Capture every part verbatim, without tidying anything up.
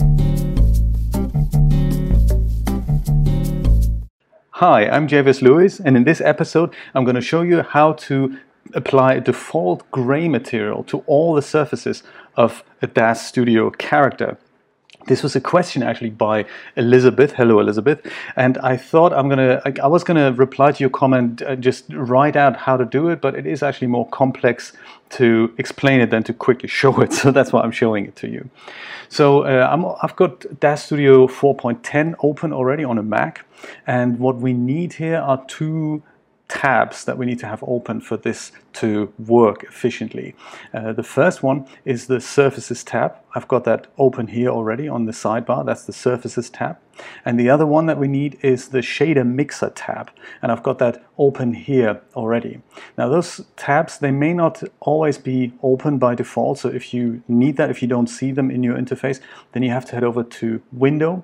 Hi, I'm Javis Lewis, and in this episode I'm going to show you how to apply a default gray material to all the surfaces of a D A Z Studio character. This was a question actually by Elizabeth. Hello, Elizabeth. And I thought I'm gonna, I was gonna reply to your comment, uh, just write out how to do it, but it is actually more complex to explain it than to quickly show it. So that's why I'm showing it to you. So uh, I'm, I've got D A Z Studio four point ten open already on a Mac. And what we need here are two tabs that we need to have open for this to work efficiently. Uh, the first one is the Surfaces tab. I've got that open here already on the sidebar. That's the Surfaces tab. And the other one that we need is the Shader Mixer tab. And I've got that open here already. Now those tabs, they may not always be open by default. So if you need that, if you don't see them in your interface, then you have to head over to Window,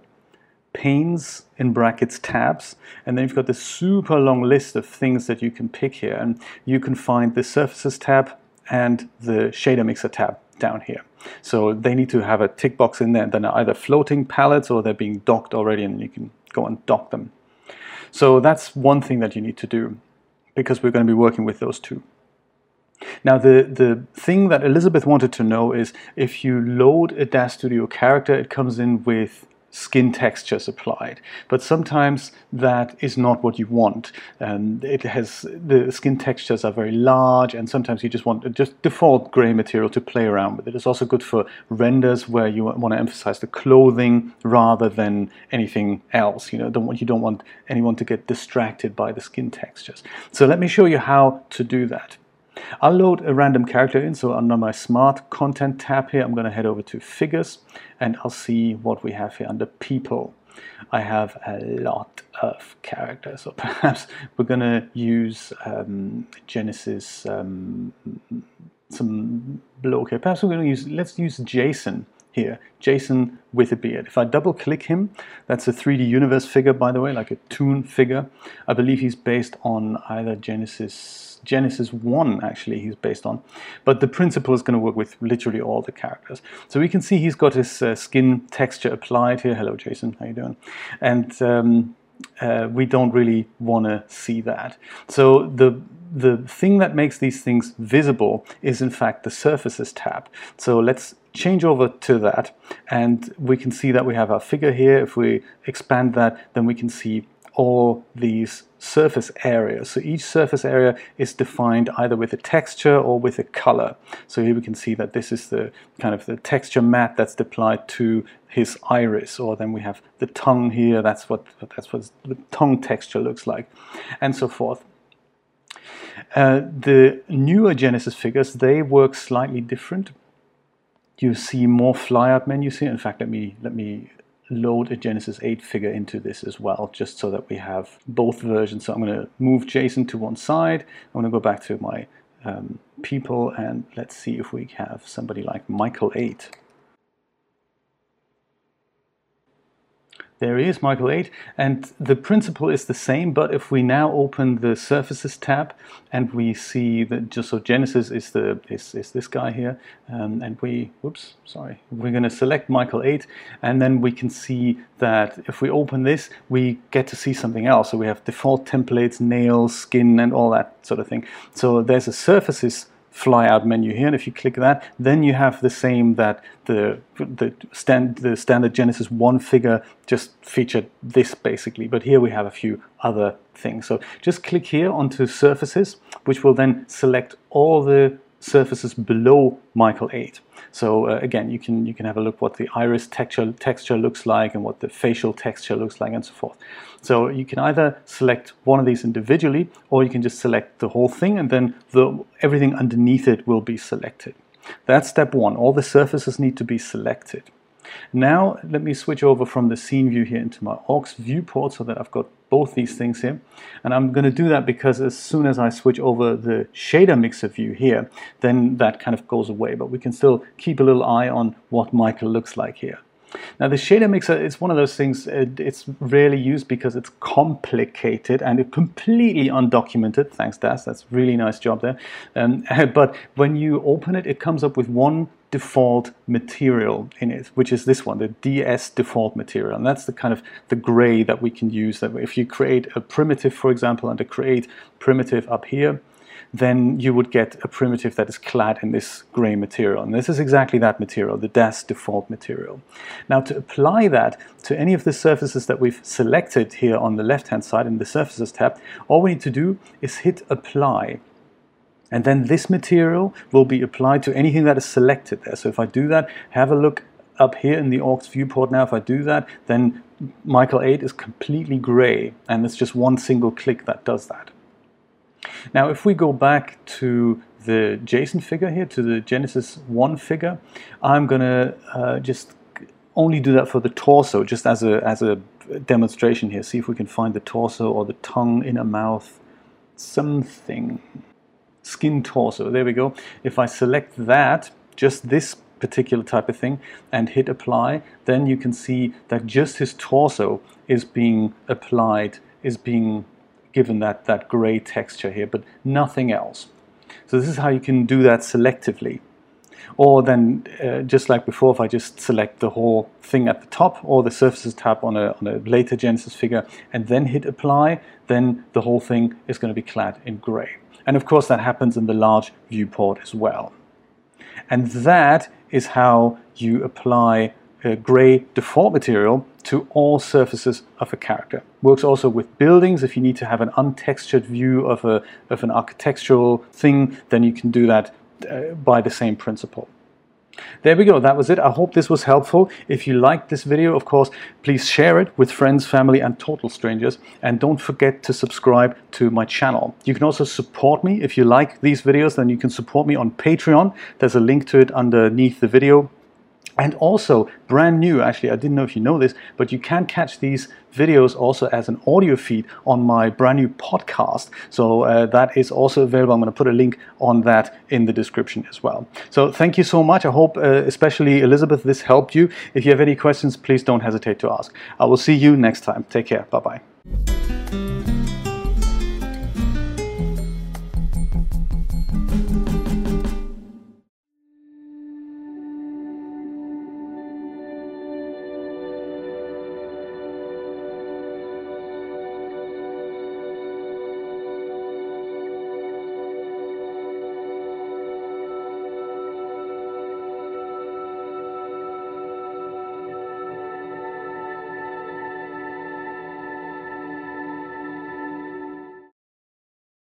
Panes in brackets tabs, and then you've got this super long list of things that you can pick here, and you can find the Surfaces tab and the Shader Mixer tab down here. So they need to have a tick box in there, and then either floating palettes or they're being docked already, and you can go and dock them. So that's one thing that you need to do, because we're going to be working with those two. Now the, the thing that Elizabeth wanted to know is if you load a D A Z Studio character, it comes in with skin textures applied, but sometimes that is not what you want. And it has, the skin textures are very large, and sometimes you just want just default gray material to play around with. It is also good for renders where you want to emphasize the clothing rather than anything else. You know, don't want, you don't want anyone to get distracted by the skin textures. So let me show you how to do that. I'll load a random character in, so under my Smart Content tab here, I'm going to head over to Figures, and I'll see what we have here under People. I have a lot of characters, so perhaps we're going to use um, Genesis, um, some bloke here. Perhaps we're going to use, let's use Jason here, Jason with a beard. If I double click him, that's a three D universe figure, by the way, like a Toon figure. I believe he's based on either Genesis Genesis one, actually, he's based on. But the principle is going to work with literally all the characters. So we can see he's got his uh, skin texture applied here. Hello, Jason. How you doing? And um, uh, we don't really want to see that. So the the thing that makes these things visible is, in fact, the Surfaces tab. So let's change over to that, and we can see that we have our figure here. If we expand that, then we can see all these surface areas. So each surface area is defined either with a texture or with a color. So here we can see that this is the kind of the texture matte that's applied to his iris, or then we have the tongue here. That's what that's what the tongue texture looks like, and so forth. Uh, the newer Genesis figures, they work slightly different. You see more flyout menus here. In fact, let me let me. load a Genesis eight figure into this as well, just so that we have both versions. So I'm going to move Jason to one side. I'm going to go back to my um, people, and let's see if we have somebody like Michael eight. There he is, Michael eight, and the principle is the same, but if we now open the Surfaces tab and we see that just so Genesis is the is, is this guy here, um, and we whoops sorry we're going to select Michael eight, and then we can see that if we open this, we get to see something else. So we have default templates, nails, skin, and all that sort of thing. So there's a Surfaces flyout menu here, and if you click that, then you have the same that the the, stand, the standard Genesis one figure just featured this basically, but here we have a few other things. So just click here onto Surfaces, which will then select all the surfaces below Michael eight. So uh, again, you can you can have a look what the iris texture texture looks like and what the facial texture looks like and so forth. So you can either select one of these individually, or you can just select the whole thing, and then the everything underneath it will be selected. That's step one. All the surfaces need to be selected. Now let me switch over from the scene view here into my aux viewport so that I've got both these things here. And I'm going to do that because as soon as I switch over the shader mixer view here, then that kind of goes away. But we can still keep a little eye on what Michael looks like here. Now the shader mixer, it's one of those things, it, it's rarely used because it's complicated and it's completely undocumented. Thanks, Das, that's really nice job there. Um, but when you open it, it comes up with one default material in it, which is this one, the D S default material. And that's the kind of the gray that we can use. That if you create a primitive, for example, and to create primitive up here, then you would get a primitive that is clad in this gray material. And this is exactly that material, the D A S default material. Now, to apply that to any of the surfaces that we've selected here on the left-hand side in the Surfaces tab, all we need to do is hit Apply. And then this material will be applied to anything that is selected there. So if I do that, have a look up here in the Orcs viewport now. If I do that, then Michael eight is completely gray, and it's just one single click that does that. Now, if we go back to the Jason figure here, to the Genesis one figure, I'm going to uh, just only do that for the torso, just as a, as a demonstration here. See if we can find the torso or the tongue, inner mouth, something. Skin torso, there we go. If I select that, just this particular type of thing, and hit Apply, then you can see that just his torso is being applied, is being given that, that gray texture here, but nothing else. So this is how you can do that selectively. Or then, uh, just like before, if I just select the whole thing at the top, or the Surfaces tab on a, on a later Genesis figure, and then hit Apply, then the whole thing is going to be clad in gray. And of course that happens in the large viewport as well. And that is how you apply a gray default material to all surfaces of a character. Works also with buildings. If you need to have an untextured view of, a, of an architectural thing, then you can do that uh, by the same principle. There we go, that was it. I hope this was helpful. If you liked this video, of course, please share it with friends, family, and total strangers. And don't forget to subscribe to my channel. You can also support me. If you like these videos, then you can support me on Patreon. There's a link to it underneath the video. And also, brand new, actually, I didn't know if you know this, but you can catch these videos also as an audio feed on my brand new podcast. So uh, that is also available. I'm going to put a link on that in the description as well. So thank you so much. I hope, uh, especially Elizabeth, this helped you. If you have any questions, please don't hesitate to ask. I will see you next time. Take care. Bye-bye.